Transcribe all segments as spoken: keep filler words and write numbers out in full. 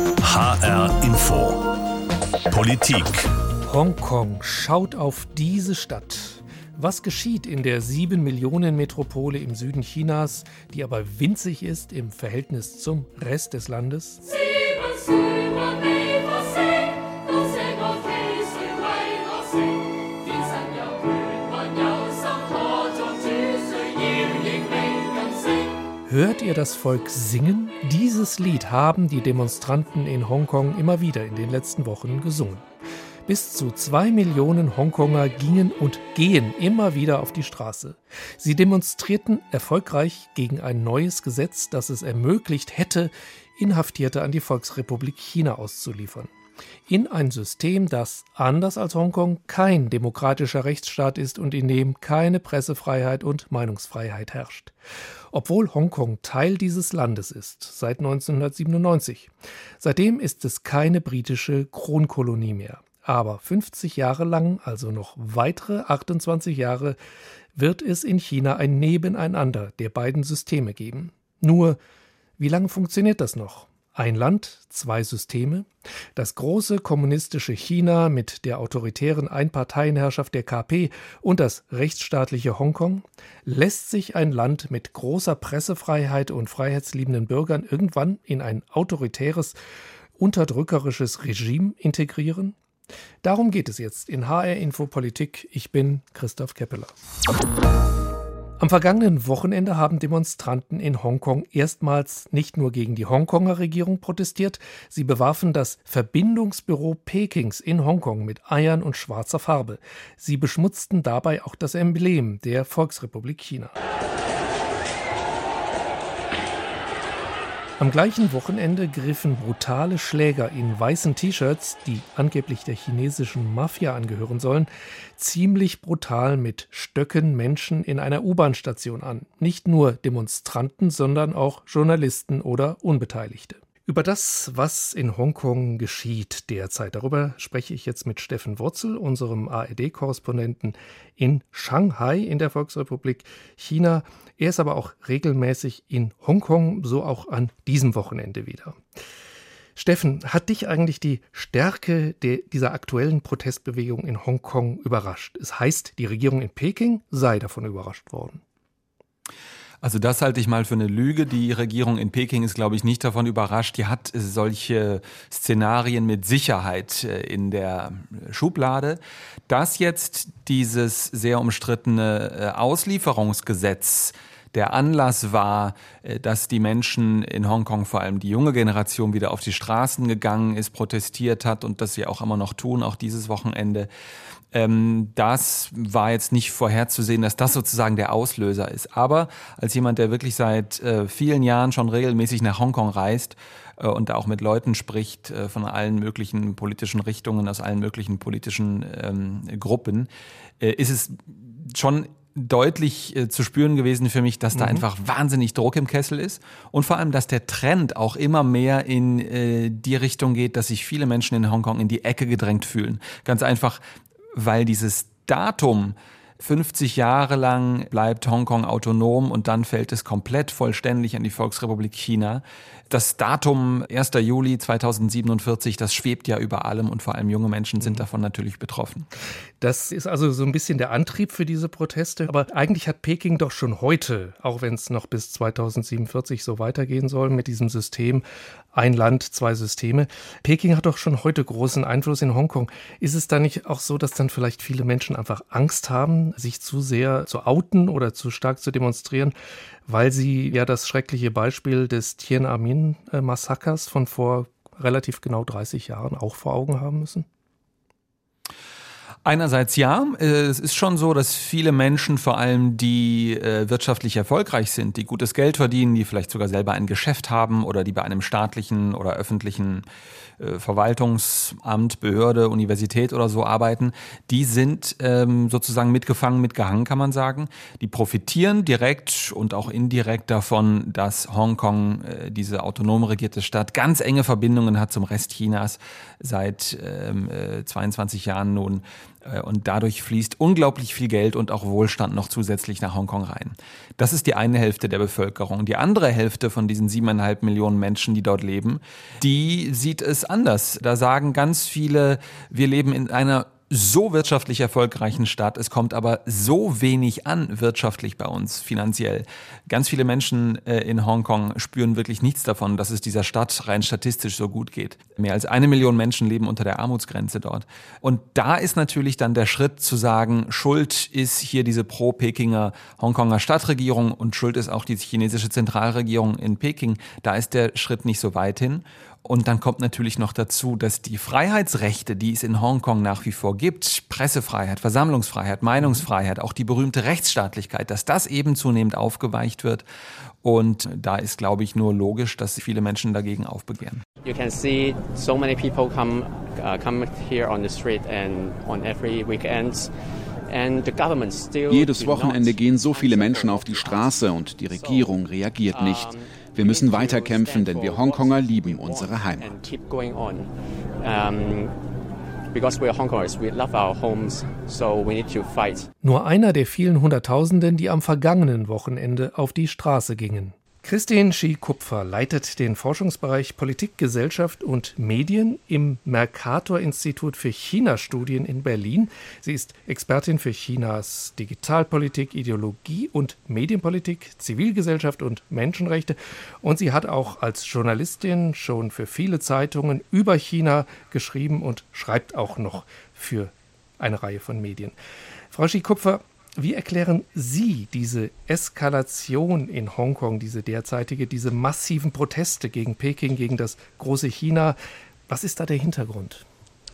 H R Info Politik. Hongkong schaut auf diese Stadt. Was geschieht in der sieben Millionen Metropole im Süden Chinas, die aber winzig ist im Verhältnis zum Rest des Landes? Hört ihr das Volk singen? Dieses Lied haben die Demonstranten in Hongkong immer wieder in den letzten Wochen gesungen. Bis zu zwei Millionen Hongkonger gingen und gehen immer wieder auf die Straße. Sie demonstrierten erfolgreich gegen ein neues Gesetz, das es ermöglicht hätte, Inhaftierte an die Volksrepublik China auszuliefern. In ein System, das, anders als Hongkong, kein demokratischer Rechtsstaat ist und in dem keine Pressefreiheit und Meinungsfreiheit herrscht. Obwohl Hongkong Teil dieses Landes ist, seit neunzehnhundertsiebenundneunzig. Seitdem ist es keine britische Kronkolonie mehr. Aber fünfzig Jahre lang, also noch weitere achtundzwanzig Jahre, wird es in China ein Nebeneinander der beiden Systeme geben. Nur, wie lange funktioniert das noch? Ein Land, zwei Systeme? Das große kommunistische China mit der autoritären Einparteienherrschaft der K P und das rechtsstaatliche Hongkong? Lässt sich ein Land mit großer Pressefreiheit und freiheitsliebenden Bürgern irgendwann in ein autoritäres, unterdrückerisches Regime integrieren? Darum geht es jetzt in H R Info Politik. Ich bin Christoph Keppeler. Am vergangenen Wochenende haben Demonstranten in Hongkong erstmals nicht nur gegen die Hongkonger Regierung protestiert, sie bewarfen das Verbindungsbüro Pekings in Hongkong mit Eiern und schwarzer Farbe. Sie beschmutzten dabei auch das Emblem der Volksrepublik China. Am gleichen Wochenende griffen brutale Schläger in weißen T-Shirts, die angeblich der chinesischen Mafia angehören sollen, ziemlich brutal mit Stöcken Menschen in einer U-Bahn-Station an. Nicht nur Demonstranten, sondern auch Journalisten oder Unbeteiligte. Über das, was in Hongkong geschieht derzeit, darüber spreche ich jetzt mit Steffen Wurzel, unserem A R D-Korrespondenten in Shanghai in der Volksrepublik China. Er ist aber auch regelmäßig in Hongkong, so auch an diesem Wochenende wieder. Steffen, hat dich eigentlich die Stärke der, dieser aktuellen Protestbewegung in Hongkong überrascht? Es heißt, die Regierung in Peking sei davon überrascht worden. Also das halte ich mal für eine Lüge. Die Regierung in Peking ist, glaube ich, nicht davon überrascht. Die hat solche Szenarien mit Sicherheit in der Schublade. Dass jetzt dieses sehr umstrittene Auslieferungsgesetz der Anlass war, dass die Menschen in Hongkong, vor allem die junge Generation, wieder auf die Straßen gegangen ist, protestiert hat und das sie auch immer noch tun, auch dieses Wochenende. Das war jetzt nicht vorherzusehen, dass das sozusagen der Auslöser ist. Aber als jemand, der wirklich seit vielen Jahren schon regelmäßig nach Hongkong reist und auch mit Leuten spricht von allen möglichen politischen Richtungen, aus allen möglichen politischen ähm, Gruppen, ist es schon deutlich äh, zu spüren gewesen für mich, dass da mhm. einfach wahnsinnig Druck im Kessel ist und vor allem, dass der Trend auch immer mehr in äh, die Richtung geht, dass sich viele Menschen in Hongkong in die Ecke gedrängt fühlen. Ganz einfach, weil dieses Datum fünfzig Jahre lang bleibt Hongkong autonom und dann fällt es komplett vollständig an die Volksrepublik China. Das Datum erster Juli zweitausendsiebenundvierzig, das schwebt ja über allem und vor allem junge Menschen sind davon natürlich betroffen. Das ist also so ein bisschen der Antrieb für diese Proteste. Aber eigentlich hat Peking doch schon heute, auch wenn es noch bis zweitausendsiebenundvierzig so weitergehen soll mit diesem System, ein Land, zwei Systeme. Peking hat doch schon heute großen Einfluss in Hongkong. Ist es da nicht auch so, dass dann vielleicht viele Menschen einfach Angst haben, sich zu sehr zu outen oder zu stark zu demonstrieren, weil sie ja das schreckliche Beispiel des Tiananmen-Massakers von vor relativ genau dreißig Jahren auch vor Augen haben müssen? Einerseits ja, es ist schon so, dass viele Menschen, vor allem die äh, wirtschaftlich erfolgreich sind, die gutes Geld verdienen, die vielleicht sogar selber ein Geschäft haben oder die bei einem staatlichen oder öffentlichen äh, Verwaltungsamt, Behörde, Universität oder so arbeiten, die sind ähm, sozusagen mitgefangen, mitgehangen, kann man sagen. Die profitieren direkt und auch indirekt davon, dass Hongkong, äh, diese autonom regierte Stadt, ganz enge Verbindungen hat zum Rest Chinas seit ähm, äh, zweiundzwanzig Jahren nun. Und dadurch fließt unglaublich viel Geld und auch Wohlstand noch zusätzlich nach Hongkong rein. Das ist die eine Hälfte der Bevölkerung. Die andere Hälfte von diesen siebeneinhalb Millionen Menschen, die dort leben, die sieht es anders. Da sagen ganz viele, wir leben in einer so wirtschaftlich erfolgreichen Stadt. Es kommt aber so wenig an wirtschaftlich bei uns, finanziell. Ganz viele Menschen äh, in Hongkong spüren wirklich nichts davon, dass es dieser Stadt rein statistisch so gut geht. Mehr als eine Million Menschen leben unter der Armutsgrenze dort. Und da ist natürlich dann der Schritt zu sagen, Schuld ist hier diese pro-Pekinger Hongkonger Stadtregierung und Schuld ist auch die chinesische Zentralregierung in Peking. Da ist der Schritt nicht so weit hin. Und dann kommt natürlich noch dazu, dass die Freiheitsrechte, die es in Hongkong nach wie vor gibt, Pressefreiheit, Versammlungsfreiheit, Meinungsfreiheit, auch die berühmte Rechtsstaatlichkeit, dass das eben zunehmend aufgeweicht wird. Und da ist, glaube ich, nur logisch, dass viele Menschen dagegen aufbegehren. You can see so many people come uh, come here on the street and on every weekend. Jedes Wochenende gehen so viele Menschen auf die Straße und die Regierung reagiert nicht. Wir müssen weiterkämpfen, denn wir Hongkonger lieben unsere Heimat. Nur einer der vielen Hunderttausenden, die am vergangenen Wochenende auf die Straße gingen. Christine Shi-Kupfer leitet den Forschungsbereich Politik, Gesellschaft und Medien im Mercator-Institut für China-Studien in Berlin. Sie ist Expertin für Chinas Digitalpolitik, Ideologie und Medienpolitik, Zivilgesellschaft und Menschenrechte. Und sie hat auch als Journalistin schon für viele Zeitungen über China geschrieben und schreibt auch noch für eine Reihe von Medien. Frau Shi-Kupfer, wie erklären Sie diese Eskalation in Hongkong, diese derzeitige, diese massiven Proteste gegen Peking, gegen das große China? Was ist da der Hintergrund?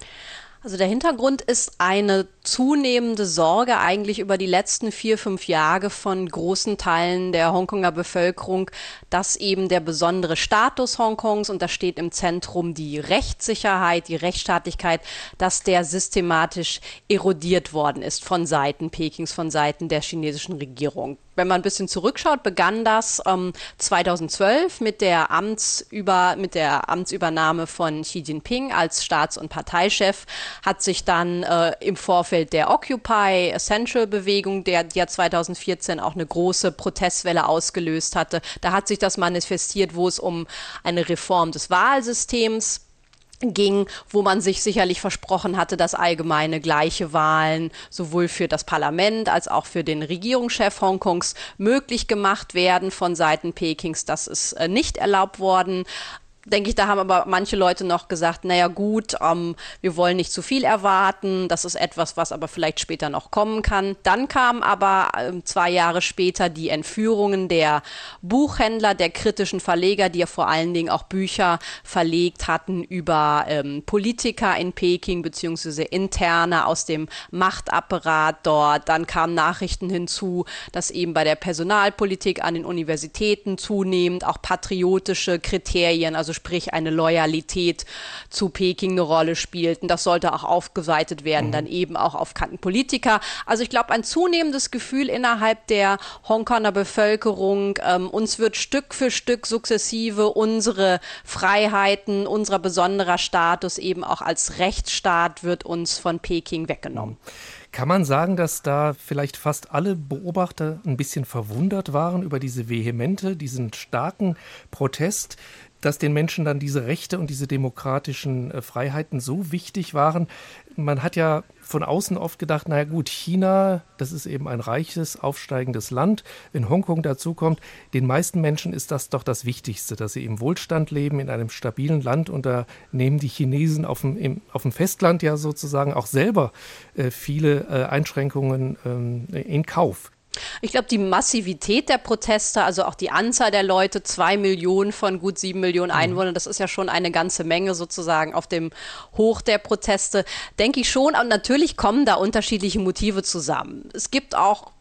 Also der Hintergrund ist eine zunehmende Sorge eigentlich über die letzten vier, fünf Jahre von großen Teilen der Hongkonger Bevölkerung, dass eben der besondere Status Hongkongs, und da steht im Zentrum die Rechtssicherheit, die Rechtsstaatlichkeit, dass der systematisch erodiert worden ist von Seiten Pekings, von Seiten der chinesischen Regierung. Wenn man ein bisschen zurückschaut, begann das ähm, zweitausendzwölf mit der Amtsüber, mit der Amtsübernahme von Xi Jinping als Staats- und Parteichef, hat sich dann äh, im Vorfeld der Occupy Central Bewegung, der ja zweitausendvierzehn auch eine große Protestwelle ausgelöst hatte, da hat sich das manifestiert, wo es um eine Reform des Wahlsystems ging, wo man sich sicherlich versprochen hatte, dass allgemeine gleiche Wahlen sowohl für das Parlament als auch für den Regierungschef Hongkongs möglich gemacht werden von Seiten Pekings. Das ist äh, nicht erlaubt worden. Denke ich, da haben aber manche Leute noch gesagt, naja gut, ähm, wir wollen nicht zu viel erwarten, das ist etwas, was aber vielleicht später noch kommen kann. Dann kamen aber ähm, zwei Jahre später die Entführungen der Buchhändler, der kritischen Verleger, die ja vor allen Dingen auch Bücher verlegt hatten über ähm, Politiker in Peking, beziehungsweise Interne aus dem Machtapparat dort. Dann kamen Nachrichten hinzu, dass eben bei der Personalpolitik an den Universitäten zunehmend auch patriotische Kriterien, also sprich eine Loyalität zu Peking eine Rolle spielten. Das sollte auch aufgeweitet werden, mhm. dann eben auch auf Kantenpolitiker. Also ich glaube, ein zunehmendes Gefühl innerhalb der Hongkonger Bevölkerung, ähm, uns wird Stück für Stück sukzessive unsere Freiheiten, unser besonderer Status eben auch als Rechtsstaat wird uns von Peking weggenommen. Kann man sagen, dass da vielleicht fast alle Beobachter ein bisschen verwundert waren über diese Vehemente, diesen starken Protest, dass den Menschen dann diese Rechte und diese demokratischen äh, Freiheiten so wichtig waren? Man hat ja von außen oft gedacht, naja gut, China, das ist eben ein reiches, aufsteigendes Land. Wenn Hongkong dazukommt, den meisten Menschen ist das doch das Wichtigste, dass sie im Wohlstand leben, in einem stabilen Land. Und da nehmen die Chinesen auf dem, im, auf dem Festland ja sozusagen auch selber äh, viele äh, Einschränkungen ähm, in Kauf. Ich glaube, die Massivität der Proteste, also auch die Anzahl der Leute, zwei Millionen von gut sieben Millionen Einwohnern, das ist ja schon eine ganze Menge sozusagen auf dem Hoch der Proteste, denke ich schon. Und natürlich kommen da unterschiedliche Motive zusammen. Es gibt auch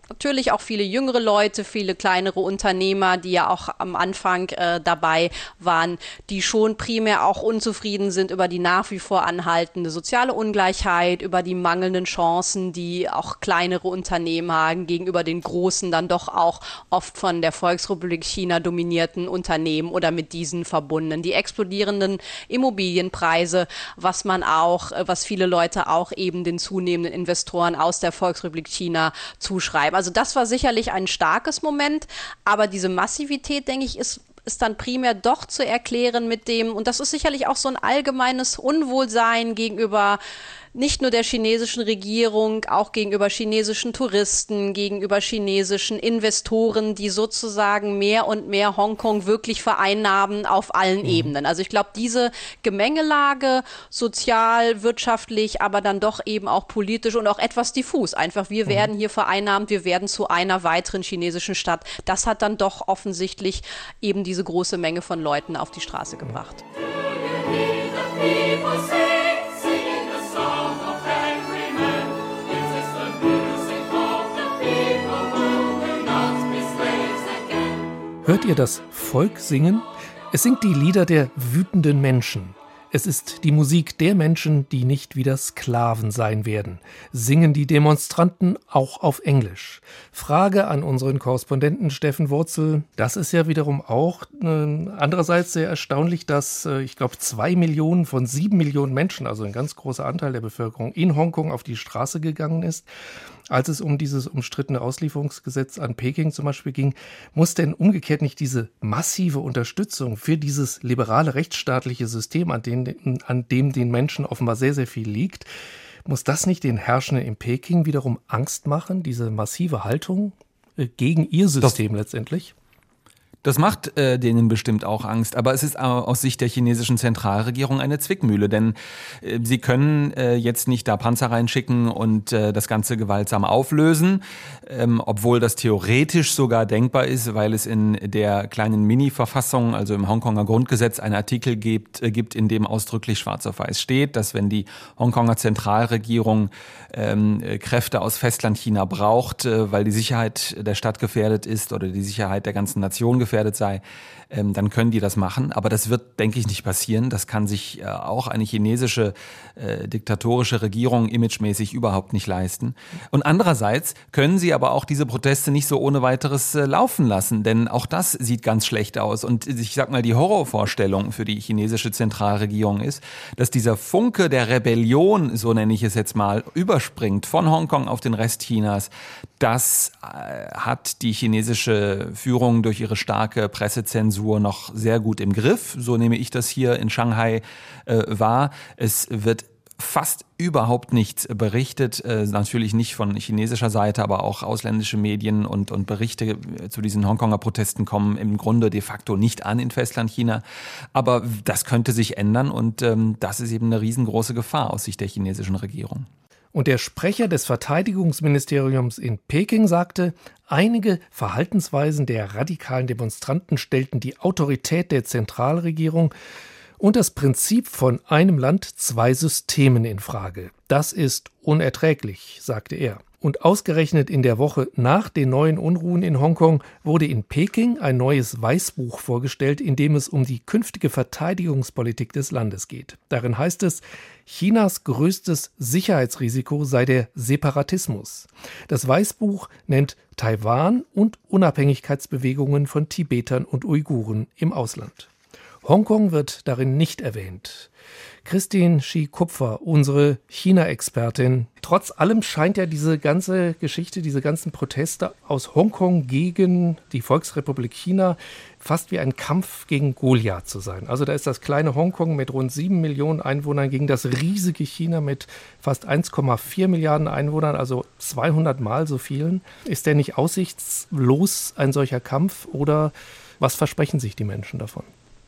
natürlich auch viele jüngere Leute, viele kleinere Unternehmer, die ja auch am Anfang äh, dabei waren, die schon primär auch unzufrieden sind über die nach wie vor anhaltende soziale Ungleichheit, über die mangelnden Chancen, die auch kleinere Unternehmen haben gegenüber den großen, dann doch auch oft von der Volksrepublik China dominierten Unternehmen oder mit diesen verbunden. Die explodierenden Immobilienpreise, was man auch, was viele Leute auch eben den zunehmenden Investoren aus der Volksrepublik China zuschreiben. Also das war sicherlich ein starkes Moment, aber diese Massivität, denke ich, ist ist dann primär doch zu erklären mit dem, und das ist sicherlich auch so ein allgemeines Unwohlsein gegenüber nicht nur der chinesischen Regierung, auch gegenüber chinesischen Touristen, gegenüber chinesischen Investoren, die sozusagen mehr und mehr Hongkong wirklich vereinnahmen auf allen mhm. Ebenen. Also ich glaube, diese Gemengelage, sozial, wirtschaftlich, aber dann doch eben auch politisch und auch etwas diffus. Einfach, wir mhm. werden hier vereinnahmt, wir werden zu einer weiteren chinesischen Stadt. Das hat dann doch offensichtlich eben diese große Menge von Leuten auf die Straße gebracht. Hört ihr das Volk singen? Es singt die Lieder der wütenden Menschen. Es ist die Musik der Menschen, die nicht wieder Sklaven sein werden. Singen die Demonstranten auch auf Englisch? Frage an unseren Korrespondenten Steffen Wurzel. Das ist ja wiederum auch äh, andererseits sehr erstaunlich, dass äh, ich glaube zwei Millionen von sieben Millionen Menschen, also ein ganz großer Anteil der Bevölkerung in Hongkong auf die Straße gegangen ist. Als es um dieses umstrittene Auslieferungsgesetz an Peking zum Beispiel ging, muss denn umgekehrt nicht diese massive Unterstützung für dieses liberale rechtsstaatliche System, an dem, an dem den Menschen offenbar sehr, sehr viel liegt, muss das nicht den Herrschenden in Peking wiederum Angst machen, diese massive Haltung äh, gegen ihr System das letztendlich? Das macht äh, denen bestimmt auch Angst, aber es ist aus Sicht der chinesischen Zentralregierung eine Zwickmühle, denn äh, sie können äh, jetzt nicht da Panzer reinschicken und äh, das Ganze gewaltsam auflösen, ähm, obwohl das theoretisch sogar denkbar ist, weil es in der kleinen Mini-Verfassung, also im Hongkonger Grundgesetz, einen Artikel gibt, äh, gibt, in dem ausdrücklich schwarz auf weiß steht, dass wenn die Hongkonger Zentralregierung ähm, Kräfte aus Festlandchina braucht, äh, weil die Sicherheit der Stadt gefährdet ist oder die Sicherheit der ganzen Nation gefährdet gefährdet sei, ähm, dann können die das machen. Aber das wird, denke ich, nicht passieren. Das kann sich äh, auch eine chinesische äh, diktatorische Regierung imagemäßig überhaupt nicht leisten. Und andererseits können sie aber auch diese Proteste nicht so ohne weiteres äh, laufen lassen, denn auch das sieht ganz schlecht aus. Und ich sag mal, die Horrorvorstellung für die chinesische Zentralregierung ist, dass dieser Funke der Rebellion, so nenne ich es jetzt mal, überspringt von Hongkong auf den Rest Chinas. Das äh, hat die chinesische Führung durch ihre starke Pressezensur noch sehr gut im Griff. So nehme ich das hier in Shanghai äh, wahr. Es wird fast überhaupt nichts berichtet, äh, natürlich nicht von chinesischer Seite, aber auch ausländische Medien und, und Berichte zu diesen Hongkonger Protesten kommen im Grunde de facto nicht an in Festlandchina. Aber das könnte sich ändern und ähm, das ist eben eine riesengroße Gefahr aus Sicht der chinesischen Regierung. Und der Sprecher des Verteidigungsministeriums in Peking sagte, einige Verhaltensweisen der radikalen Demonstranten stellten die Autorität der Zentralregierung und das Prinzip von einem Land, zwei Systemen in Frage. Das ist unerträglich, sagte er. Und ausgerechnet in der Woche nach den neuen Unruhen in Hongkong wurde in Peking ein neues Weißbuch vorgestellt, in dem es um die künftige Verteidigungspolitik des Landes geht. Darin heißt es, Chinas größtes Sicherheitsrisiko sei der Separatismus. Das Weißbuch nennt Taiwan und Unabhängigkeitsbewegungen von Tibetern und Uiguren im Ausland. Hongkong wird darin nicht erwähnt. Christine Shi-Kupfer, unsere China-Expertin. Trotz allem scheint ja diese ganze Geschichte, diese ganzen Proteste aus Hongkong gegen die Volksrepublik China fast wie ein Kampf gegen Goliath zu sein. Also da ist das kleine Hongkong mit rund sieben Millionen Einwohnern gegen das riesige China mit fast eins Komma vier Milliarden Einwohnern, also zweihundert Mal so vielen. Ist der nicht aussichtslos, ein solcher Kampf, oder was versprechen sich die Menschen davon?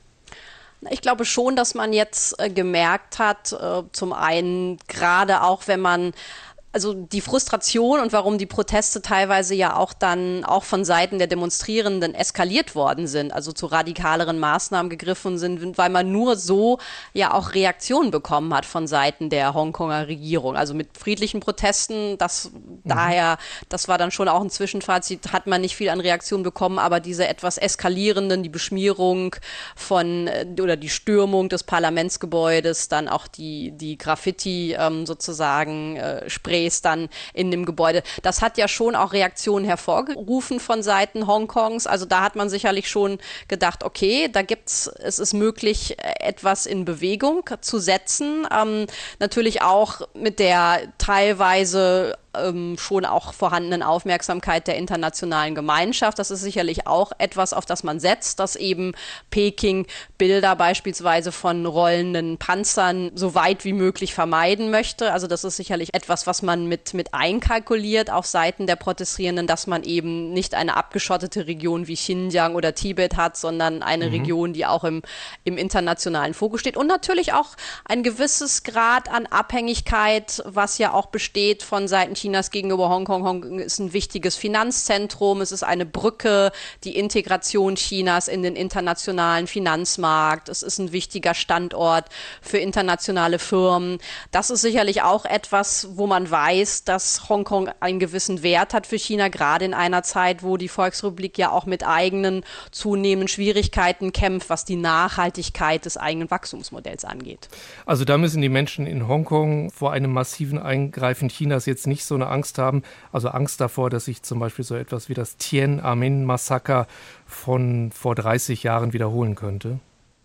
Ich glaube schon, dass man jetzt äh, gemerkt hat, äh, zum einen gerade auch, wenn man Also die Frustration und warum die Proteste teilweise ja auch dann auch von Seiten der Demonstrierenden eskaliert worden sind, also zu radikaleren Maßnahmen gegriffen sind, weil man nur so ja auch Reaktionen bekommen hat von Seiten der Hongkonger Regierung. Also mit friedlichen Protesten, das mhm. daher, das war dann schon auch ein Zwischenfazit, hat man nicht viel an Reaktionen bekommen, aber diese etwas eskalierenden, die Beschmierung von oder die Stürmung des Parlamentsgebäudes, dann auch die, die Graffiti ähm, sozusagen äh, Sprays dann in dem Gebäude. Das hat ja schon auch Reaktionen hervorgerufen von Seiten Hongkongs. Also da hat man sicherlich schon gedacht, okay, da gibt's, es ist möglich, etwas in Bewegung zu setzen. Ähm, natürlich auch mit der teilweise ähm, schon auch vorhandenen Aufmerksamkeit der internationalen Gemeinschaft. Das ist sicherlich auch etwas, auf das man setzt, dass eben Peking Bilder beispielsweise von rollenden Panzern so weit wie möglich vermeiden möchte. Also das ist sicherlich etwas, was man mit, mit einkalkuliert auf Seiten der Protestierenden, dass man eben nicht eine abgeschottete Region wie Xinjiang oder Tibet hat, sondern eine mhm. Region, die auch im, im internationalen Fokus steht. Und natürlich auch ein gewisses Grad an Abhängigkeit, was ja auch besteht von Seiten Chinas gegenüber Hongkong. Hongkong ist ein wichtiges Finanzzentrum, es ist eine Brücke, die Integration Chinas in den internationalen Finanzmarkt, es ist ein wichtiger Standort für internationale Firmen. Das ist sicherlich auch etwas, wo man weiß, dass Hongkong einen gewissen Wert hat für China, gerade in einer Zeit, wo die Volksrepublik ja auch mit eigenen zunehmenden Schwierigkeiten kämpft, was die Nachhaltigkeit des eigenen Wachstumsmodells angeht. Also da müssen die Menschen in Hongkong vor einem massiven Eingreifen Chinas jetzt nicht so eine Angst haben, also Angst davor, dass sich zum Beispiel so etwas wie das Tiananmen-Massaker von vor dreißig Jahren wiederholen könnte?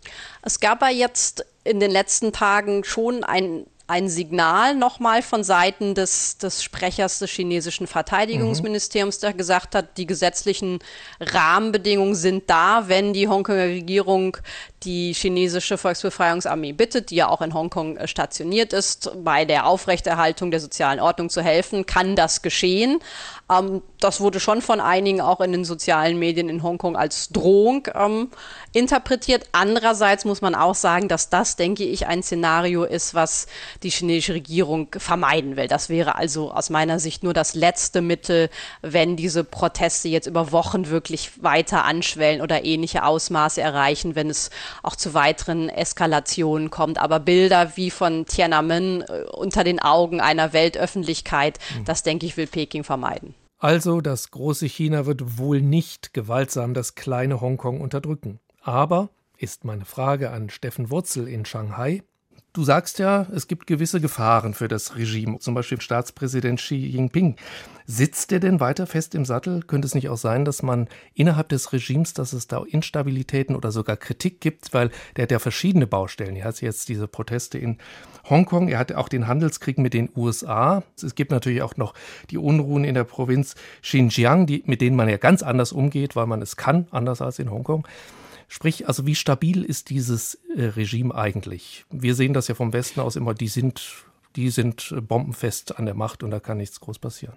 Es gab ja jetzt in den letzten Tagen schon ein ein Signal nochmal von Seiten des, des Sprechers des chinesischen Verteidigungsministeriums, der gesagt hat, die gesetzlichen Rahmenbedingungen sind da, wenn die Hongkonger Regierung die chinesische Volksbefreiungsarmee bittet, die ja auch in Hongkong stationiert ist, bei der Aufrechterhaltung der sozialen Ordnung zu helfen, kann das geschehen. Ähm, das wurde schon von einigen auch in den sozialen Medien in Hongkong als Drohung ähm, interpretiert. Andererseits muss man auch sagen, dass das, denke ich, ein Szenario ist, was die chinesische Regierung vermeiden will. Das wäre also aus meiner Sicht nur das letzte Mittel, wenn diese Proteste jetzt über Wochen wirklich weiter anschwellen oder ähnliche Ausmaße erreichen, wenn es auch zu weiteren Eskalationen kommt. Aber Bilder wie von Tiananmen äh, unter den Augen einer Weltöffentlichkeit, mhm. das, denke ich, will Peking vermeiden. Also das große China wird wohl nicht gewaltsam das kleine Hongkong unterdrücken. Aber, ist meine Frage an Steffen Wurzel in Shanghai, du sagst ja, es gibt gewisse Gefahren für das Regime, zum Beispiel Staatspräsident Xi Jinping. Sitzt der denn weiter fest im Sattel? Könnte es nicht auch sein, dass man innerhalb des Regimes, dass es da Instabilitäten oder sogar Kritik gibt, weil der hat ja verschiedene Baustellen. Er hat jetzt diese Proteste in Hongkong, er hat auch den Handelskrieg mit den U S A. Es gibt natürlich auch noch die Unruhen in der Provinz Xinjiang, die, mit denen man ja ganz anders umgeht, weil man es kann, anders als in Hongkong. Sprich, also wie stabil ist dieses äh, Regime eigentlich? Wir sehen das ja vom Westen aus immer, die sind, die sind bombenfest an der Macht und da kann nichts groß passieren.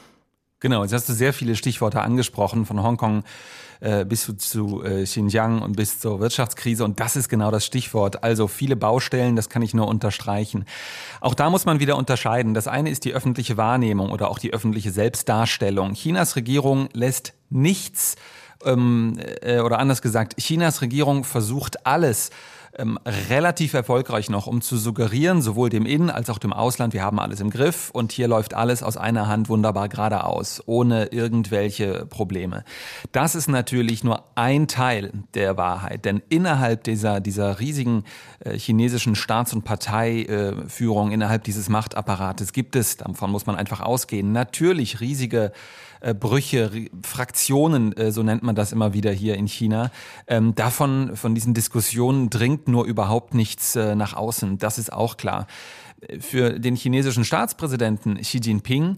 Genau, jetzt hast du sehr viele Stichworte angesprochen, von Hongkong äh, bis zu, zu äh, Xinjiang und bis zur Wirtschaftskrise. Und das ist genau das Stichwort. Also viele Baustellen, das kann ich nur unterstreichen. Auch da muss man wieder unterscheiden. Das eine ist die öffentliche Wahrnehmung oder auch die öffentliche Selbstdarstellung. Chinas Regierung lässt nichts ähm, äh, oder anders gesagt, Chinas Regierung versucht alles, Ähm, relativ erfolgreich noch, um zu suggerieren, sowohl dem Innen- als auch dem Ausland, wir haben alles im Griff und hier läuft alles aus einer Hand wunderbar geradeaus, ohne irgendwelche Probleme. Das ist natürlich nur ein Teil der Wahrheit, denn innerhalb dieser, dieser riesigen äh, chinesischen Staats- und Parteiführung, äh, innerhalb dieses Machtapparates gibt es, davon muss man einfach ausgehen, natürlich riesige äh, Brüche, Fraktionen, äh, so nennt man das immer wieder hier in China. Ähm, davon, von diesen Diskussionen dringt nur überhaupt nichts äh, nach außen. Das ist auch klar. Für den chinesischen Staatspräsidenten Xi Jinping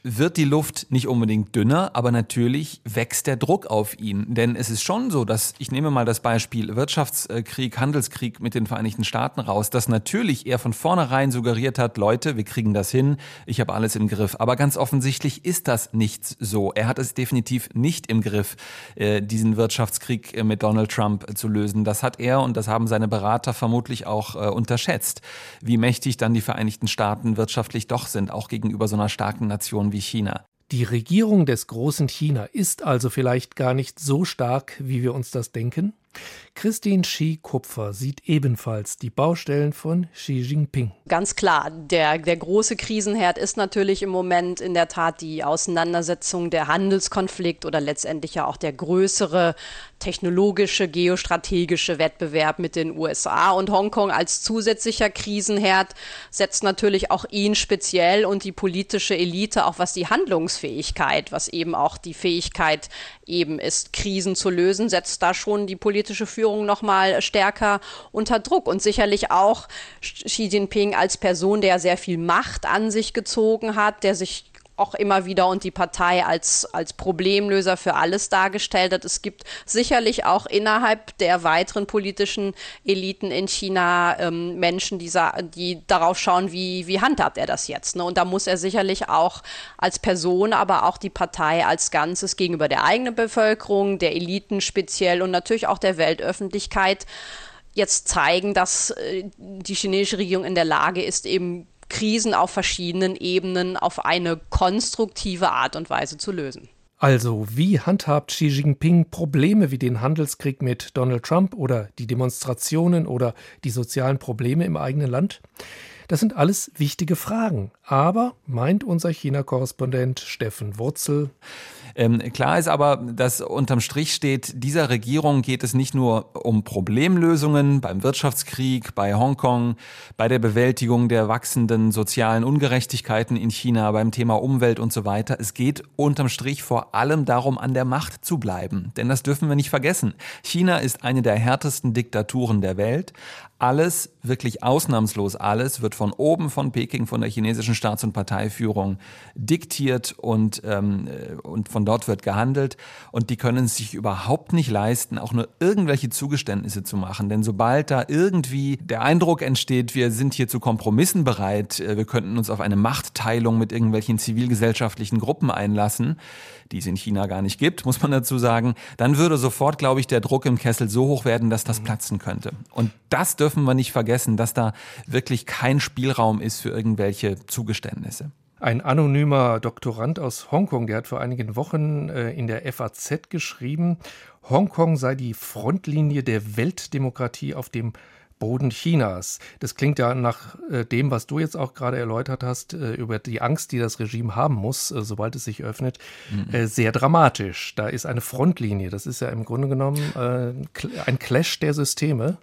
wird die Luft nicht unbedingt dünner, aber natürlich wächst der Druck auf ihn. Denn es ist schon so, dass, ich nehme mal das Beispiel Wirtschaftskrieg, Handelskrieg mit den Vereinigten Staaten raus, dass natürlich er von vornherein suggeriert hat, Leute, wir kriegen das hin, ich habe alles im Griff. Aber ganz offensichtlich ist das nicht so. Er hat es definitiv nicht im Griff, äh, diesen Wirtschaftskrieg äh, mit Donald Trump äh, zu lösen. Das hat er und das haben seine Berater vermutlich auch äh, unterschätzt, wie mächtig dann die Vereinigten Staaten wirtschaftlich doch sind, auch gegenüber so einer starken Nation wie China. Die Regierung des großen China ist also vielleicht gar nicht so stark, wie wir uns das denken? Christine Shi-Kupfer sieht ebenfalls die Baustellen von Xi Jinping. Ganz klar, der, der große Krisenherd ist natürlich im Moment in der Tat die Auseinandersetzung, der Handelskonflikt oder letztendlich ja auch der größere technologische, geostrategische Wettbewerb mit den U S A. Und Hongkong als zusätzlicher Krisenherd setzt natürlich auch ihn speziell und die politische Elite, auch was die Handlungsfähigkeit, was eben auch die Fähigkeit eben ist, Krisen zu lösen, setzt da schon die politische Führung noch mal stärker unter Druck. Und sicherlich auch Xi Jinping als Person, der sehr viel Macht an sich gezogen hat, der sich auch immer wieder und die Partei als, als Problemlöser für alles dargestellt hat. Es gibt sicherlich auch innerhalb der weiteren politischen Eliten in China ähm, Menschen, die, die darauf schauen, wie, wie handhabt er das jetzt. Ne? Und da muss er sicherlich auch als Person, aber auch die Partei als Ganzes gegenüber der eigenen Bevölkerung, der Eliten speziell und natürlich auch der Weltöffentlichkeit jetzt zeigen, dass äh, die chinesische Regierung in der Lage ist, eben Krisen auf verschiedenen Ebenen auf eine konstruktive Art und Weise zu lösen. Also, wie handhabt Xi Jinping Probleme wie den Handelskrieg mit Donald Trump oder die Demonstrationen oder die sozialen Probleme im eigenen Land? Das sind alles wichtige Fragen. Aber, meint unser China-Korrespondent Steffen Wurzel, Ähm, klar ist aber, dass unterm Strich steht, dieser Regierung geht es nicht nur um Problemlösungen beim Wirtschaftskrieg, bei Hongkong, bei der Bewältigung der wachsenden sozialen Ungerechtigkeiten in China, beim Thema Umwelt und so weiter. Es geht unterm Strich vor allem darum, an der Macht zu bleiben. Denn das dürfen wir nicht vergessen. China ist eine der härtesten Diktaturen der Welt. Alles, wirklich ausnahmslos alles, wird von oben von Peking, von der chinesischen Staats- und Parteiführung diktiert und, ähm, und von dort wird gehandelt. Und die können es sich überhaupt nicht leisten, auch nur irgendwelche Zugeständnisse zu machen. Denn sobald da irgendwie der Eindruck entsteht, wir sind hier zu Kompromissen bereit, wir könnten uns auf eine Machtteilung mit irgendwelchen zivilgesellschaftlichen Gruppen einlassen, die es in China gar nicht gibt, muss man dazu sagen, dann würde sofort, glaube ich, der Druck im Kessel so hoch werden, dass das platzen könnte. Und das dürfen wir nicht vergessen, dass da wirklich kein Spielraum ist für irgendwelche Zugeständnisse. Ein anonymer Doktorand aus Hongkong, der hat vor einigen Wochen äh, in der F A Z geschrieben, Hongkong sei die Frontlinie der Weltdemokratie auf dem Boden Chinas. Das klingt ja nach äh, dem, was du jetzt auch gerade erläutert hast, äh, über die Angst, die das Regime haben muss, äh, sobald es sich öffnet, mhm. äh, sehr dramatisch. Da ist eine Frontlinie. Das ist ja im Grunde genommen äh, ein Clash der Systeme.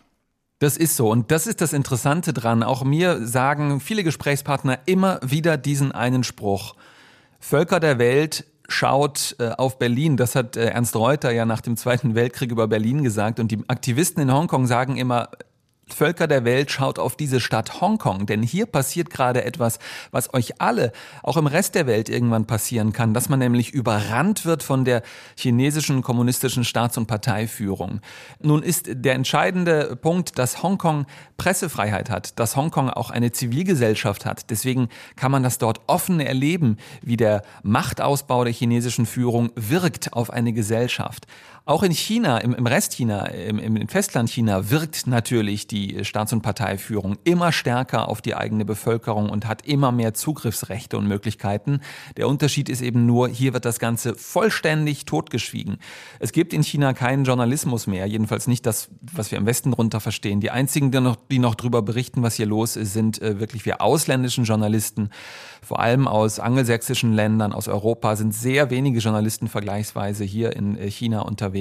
Das ist so und das ist das Interessante dran. Auch mir sagen viele Gesprächspartner immer wieder diesen einen Spruch. Völker der Welt schaut äh, auf Berlin. Das hat äh, Ernst Reuter ja nach dem Zweiten Weltkrieg über Berlin gesagt. Und die Aktivisten in Hongkong sagen immer, Völker der Welt schaut auf diese Stadt Hongkong, denn hier passiert gerade etwas, was euch alle, auch im Rest der Welt irgendwann passieren kann, dass man nämlich überrannt wird von der chinesischen kommunistischen Staats- und Parteiführung. Nun ist der entscheidende Punkt, dass Hongkong Pressefreiheit hat, dass Hongkong auch eine Zivilgesellschaft hat. Deswegen kann man das dort offen erleben, wie der Machtausbau der chinesischen Führung wirkt auf eine Gesellschaft. Auch in China, im, im Rest China, im, im Festland China wirkt natürlich die Staats- und Parteiführung immer stärker auf die eigene Bevölkerung und hat immer mehr Zugriffsrechte und Möglichkeiten. Der Unterschied ist eben nur, hier wird das Ganze vollständig totgeschwiegen. Es gibt in China keinen Journalismus mehr, jedenfalls nicht das, was wir im Westen drunter verstehen. Die einzigen, die noch, die noch drüber berichten, was hier los ist, sind äh, wirklich wir ausländischen Journalisten, vor allem aus angelsächsischen Ländern, aus Europa, sind sehr wenige Journalisten vergleichsweise hier in äh, China unterwegs.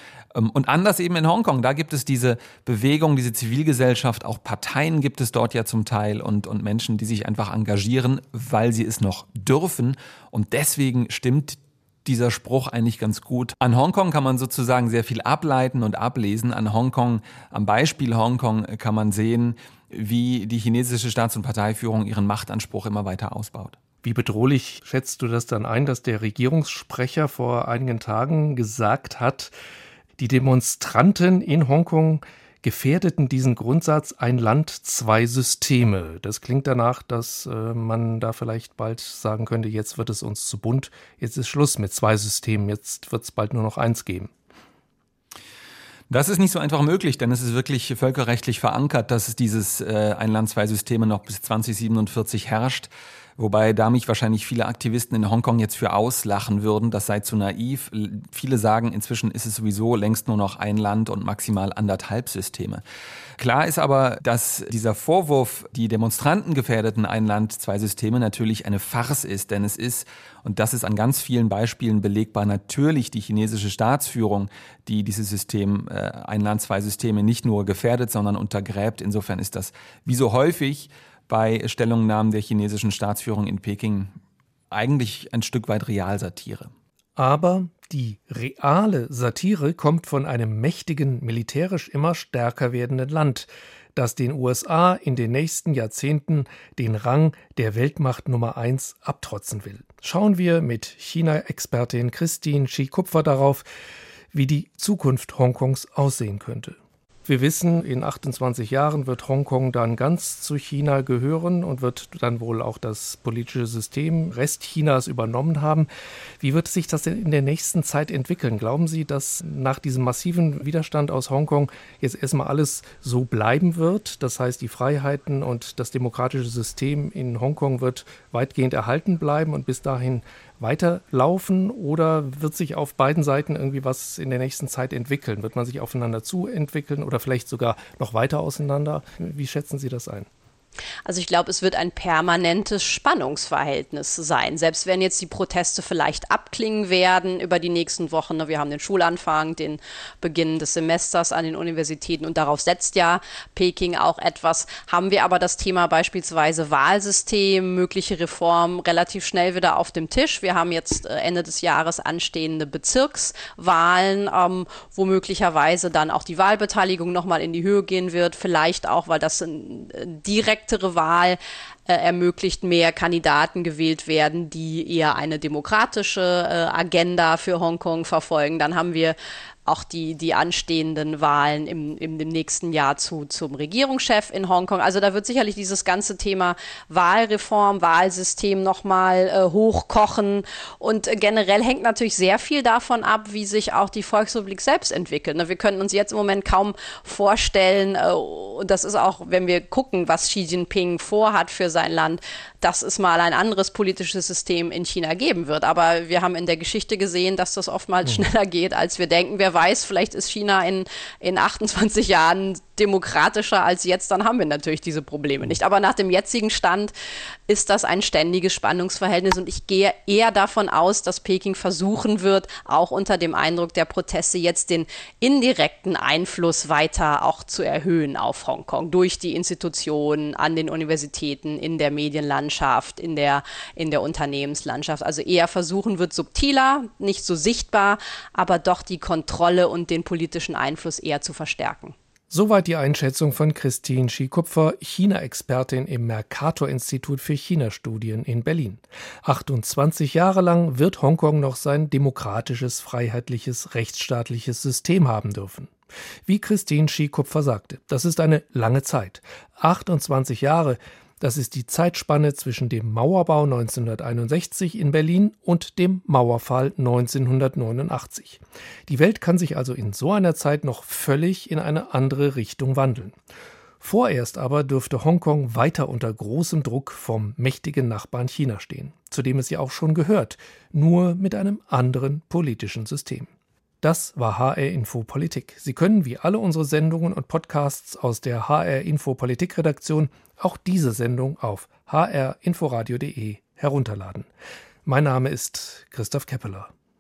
Und anders eben in Hongkong, da gibt es diese Bewegung, diese Zivilgesellschaft, auch Parteien gibt es dort ja zum Teil und, und Menschen, die sich einfach engagieren, weil sie es noch dürfen. Und deswegen stimmt dieser Spruch eigentlich ganz gut. An Hongkong kann man sozusagen sehr viel ableiten und ablesen. An Hongkong, am Beispiel Hongkong kann man sehen, wie die chinesische Staats- und Parteiführung ihren Machtanspruch immer weiter ausbaut. Wie bedrohlich schätzt du das dann ein, dass der Regierungssprecher vor einigen Tagen gesagt hat, die Demonstranten in Hongkong gefährdeten diesen Grundsatz ein Land, zwei Systeme. Das klingt danach, dass äh, man da vielleicht bald sagen könnte, jetzt wird es uns zu bunt, jetzt ist Schluss mit zwei Systemen, jetzt wird es bald nur noch eins geben. Das ist nicht so einfach möglich, denn es ist wirklich völkerrechtlich verankert, dass es dieses äh, ein Land, zwei Systeme noch bis zwanzig siebenundvierzig herrscht. Wobei da mich wahrscheinlich viele Aktivisten in Hongkong jetzt für auslachen würden, das sei zu naiv. Viele sagen, inzwischen ist es sowieso längst nur noch ein Land und maximal anderthalb Systeme. Klar ist aber, dass dieser Vorwurf, die Demonstranten gefährdeten ein Land, zwei Systeme, natürlich eine Farce ist. Denn es ist, und das ist an ganz vielen Beispielen belegbar, natürlich die chinesische Staatsführung, die dieses System, äh, ein Land, zwei Systeme, nicht nur gefährdet, sondern untergräbt. Insofern ist das, wie so häufig bei Stellungnahmen der chinesischen Staatsführung in Peking, eigentlich ein Stück weit Realsatire. Aber die reale Satire kommt von einem mächtigen, militärisch immer stärker werdenden Land, das den U S A in den nächsten Jahrzehnten den Rang der Weltmacht Nummer eins abtrotzen will. Schauen wir mit China-Expertin Christine Shi-Kupfer darauf, wie die Zukunft Hongkongs aussehen könnte. Wir wissen, in achtundzwanzig Jahren wird Hongkong dann ganz zu China gehören und wird dann wohl auch das politische System Rest Chinas übernommen haben. Wie wird sich das denn in der nächsten Zeit entwickeln? Glauben Sie, dass nach diesem massiven Widerstand aus Hongkong jetzt erstmal alles so bleiben wird? Das heißt, die Freiheiten und das demokratische System in Hongkong wird weitgehend erhalten bleiben und bis dahin weiterlaufen, oder wird sich auf beiden Seiten irgendwie was in der nächsten Zeit entwickeln? Wird man sich aufeinander zu entwickeln oder vielleicht sogar noch weiter auseinander? Wie schätzen Sie das ein? Also ich glaube, es wird ein permanentes Spannungsverhältnis sein. Selbst wenn jetzt die Proteste vielleicht abklingen werden über die nächsten Wochen. Wir haben den Schulanfang, den Beginn des Semesters an den Universitäten und darauf setzt ja Peking auch etwas. Haben wir aber das Thema beispielsweise Wahlsystem, mögliche Reformen relativ schnell wieder auf dem Tisch. Wir haben jetzt Ende des Jahres anstehende Bezirkswahlen, ähm, wo möglicherweise dann auch die Wahlbeteiligung nochmal in die Höhe gehen wird. Vielleicht auch, weil das ein direkt Wahl äh, ermöglicht, mehr Kandidaten gewählt werden, die eher eine demokratische äh, Agenda für Hongkong verfolgen. Dann haben wir auch die, die anstehenden Wahlen im, im, im nächsten Jahr zu, zum Regierungschef in Hongkong. Also da wird sicherlich dieses ganze Thema Wahlreform, Wahlsystem nochmal äh, hochkochen. Und äh, generell hängt natürlich sehr viel davon ab, wie sich auch die Volksrepublik selbst entwickelt. Ne, wir können uns jetzt im Moment kaum vorstellen, äh, und das ist auch, wenn wir gucken, was Xi Jinping vorhat für sein Land, dass es mal ein anderes politisches System in China geben wird. Aber wir haben in der Geschichte gesehen, dass das oftmals schneller geht, als wir denken. Wer weiß, vielleicht ist China in, in achtundzwanzig Jahren demokratischer als jetzt, dann haben wir natürlich diese Probleme nicht. Aber nach dem jetzigen Stand ist das ein ständiges Spannungsverhältnis und ich gehe eher davon aus, dass Peking versuchen wird, auch unter dem Eindruck der Proteste jetzt den indirekten Einfluss weiter auch zu erhöhen auf Hongkong durch die Institutionen, an den Universitäten, in der Medienlandschaft, in der, in der Unternehmenslandschaft. Also eher versuchen wird, subtiler, nicht so sichtbar, aber doch die Kontrolle und den politischen Einfluss eher zu verstärken. Soweit die Einschätzung von Christine Shi-Kupfer, China-Expertin im Mercator-Institut für China-Studien in Berlin. achtundzwanzig Jahre lang wird Hongkong noch sein demokratisches, freiheitliches, rechtsstaatliches System haben dürfen. Wie Christine Shi-Kupfer sagte, das ist eine lange Zeit. achtundzwanzig Jahre, das ist die Zeitspanne zwischen dem Mauerbau neunzehnhunderteinundsechzig in Berlin und dem Mauerfall neunzehnhundertneunundachtzig. Die Welt kann sich also in so einer Zeit noch völlig in eine andere Richtung wandeln. Vorerst aber dürfte Hongkong weiter unter großem Druck vom mächtigen Nachbarn China stehen, zu dem es ja auch schon gehört, nur mit einem anderen politischen System. Das war H R Info Politik. Sie können wie alle unsere Sendungen und Podcasts aus der H R Info Politik Redaktion auch diese Sendung auf h r inforadio punkt d e herunterladen. Mein Name ist Christoph Keppeler.